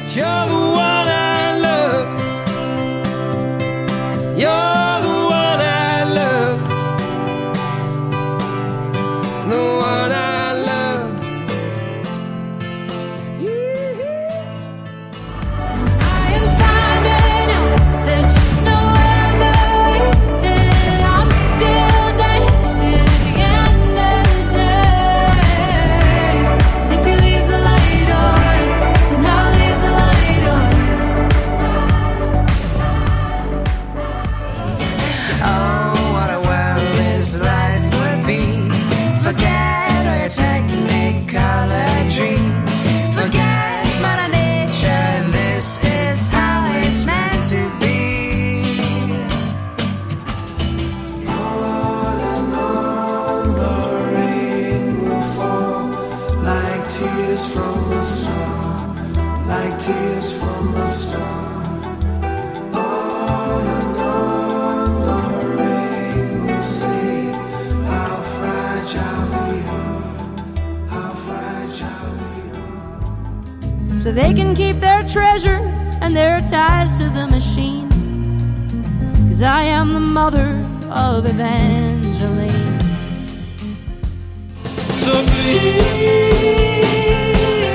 you're the one I love. You're the one I love. The one I love. I am finding out there's just no other way, and I'm still dancing at the end of the day. If you leave the light on, then I'll leave the light on. Oh, what a world this life would be. Forget all your technicolor dreams. Forget Mother Nature. This is how it's meant to be. On and on the rain will fall like tears from a star, like tears from a star. On and on the rain will say how fragile we are, how fragile we are. So they can keep their treasure and their ties to the machine. 'Cause I am the mother of Evangeline. So please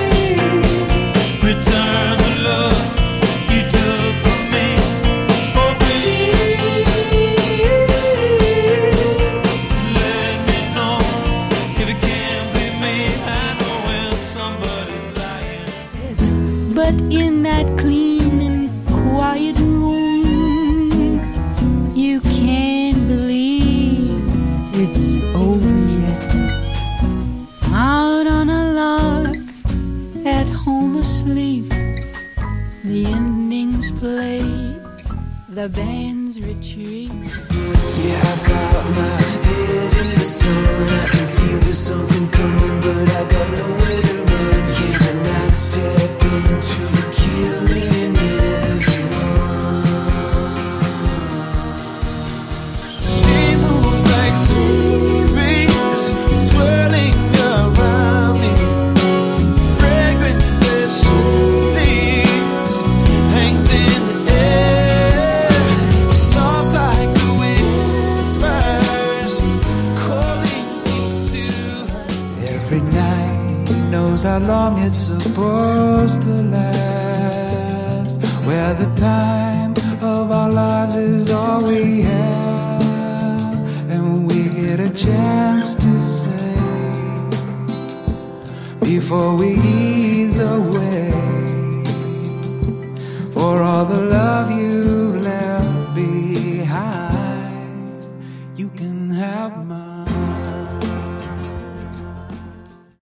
return the love you took from me. Oh, please let me know if it can't be me. I know when somebody's lying. But in that clean and quiet room, you can't believe it's over yet. Out on a log, at home asleep, the endings play, the bands retreat. Yeah, I got my head in the sun. I can feel there's something coming, but I got nowhere to run. Yeah, the night step into the killing in everyone. She moves like sea breeze, swirling around me. Fragrance that she leaves hangs in the air, soft like a whisper. She's calling me to her. Every night knows how long it's supposed to last, where the time of our lives is all we have, and we get a chance to say before we ease away, for all the love you